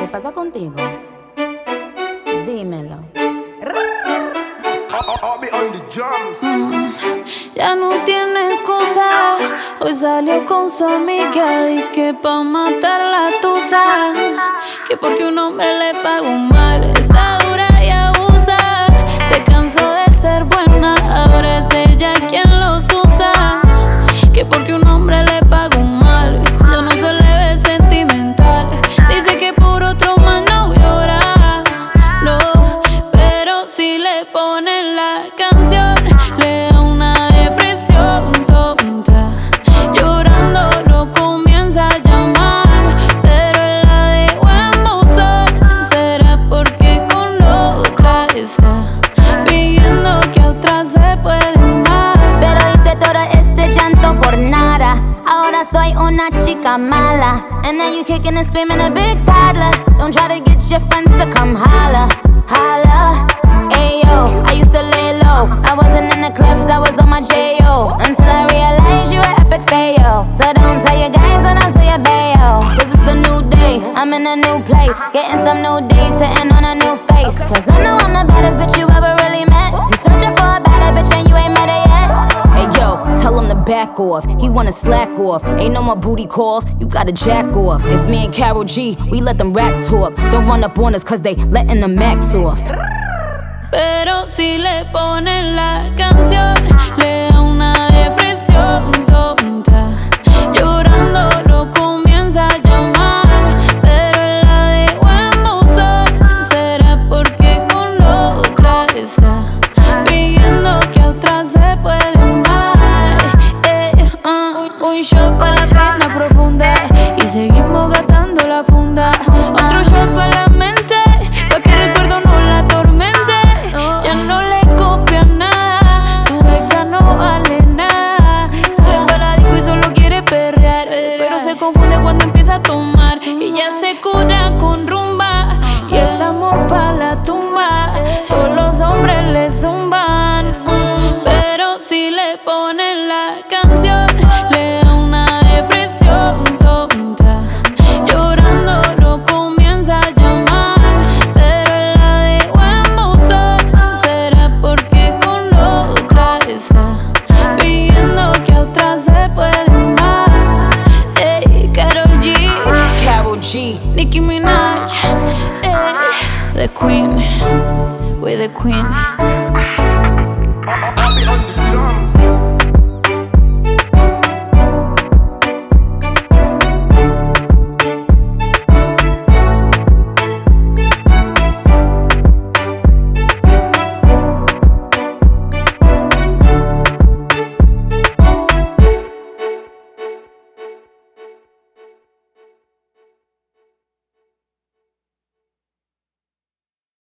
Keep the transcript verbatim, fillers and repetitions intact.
¿Qué pasa contigo? Dímelo. Mm, ya no tiene excusa. Hoy salió con su amiga, dice que pa' matar la tusa. Que porque un hombre le pagó mal, está dura y abusa. Se cansó de ser buena, ahora es ella quien los usa. Que porque un hombre le pagó mal, ya no se le ve sentimental. Dice que por otro mal no llora, no, pero si le ponen la canción le da una depresión tonta. Llorando lo comienza a llamar, pero él la dejó en buzón. ¿Será porque con la otra está fingiendo que a otra se puede amar? Pero hice todo este llanto por nada. Ahora soy una chica mala. And now you kicking and screaming a big toddler. Don't try to get your friends to come holla, holla. Ayo, I used to lay low. I wasn't in the clubs, I was on my J O. Until I realized you were epic fail. So don't tell your guys and I'll say your bayo. Cause it's a new day, I'm in a new place. Getting some new days, sitting on a new face. Cause I know I'm the baddest bitch you ever really met. You searching for a better bitch and you ain't met her yet. Hey yo, tell him to back off. He wanna slack off. Ain't no more booty calls, you gotta jack off. It's me and Karol G, we let them racks talk. Don't run up on us cause they letting the max off. Pero si le ponen la canción le da una depresión tonta. Llorando lo comienza a llamar, pero él la dejó en buzón. ¿Será porque con la otra está fingiendo que a otra se puede amar? Eh, uh, un shot pa' la pena profunda y seguimos gastando la funda. Otro shot pa' la mente, pa' que el recuerdo no la atormente. Ya no le copia nada, su ex ya no vale nada. Sale pa' la disco y solo quiere perrear, pero se confunde cuando empieza a tomar. Y ya se cura con rumba y el amor pa' la tumba. Todos los hombres le zumban, pero si le ponen la canción le da una depresión tonta. Llorando lo comienza a llamar, pero él la dejó en buzón. ¿Será porque con la otra está fingiendo que a otra se puede amar? Ey, Karol G, Karol G, Nicki Minaj, ey, the queen, we're the queen. I'll be on the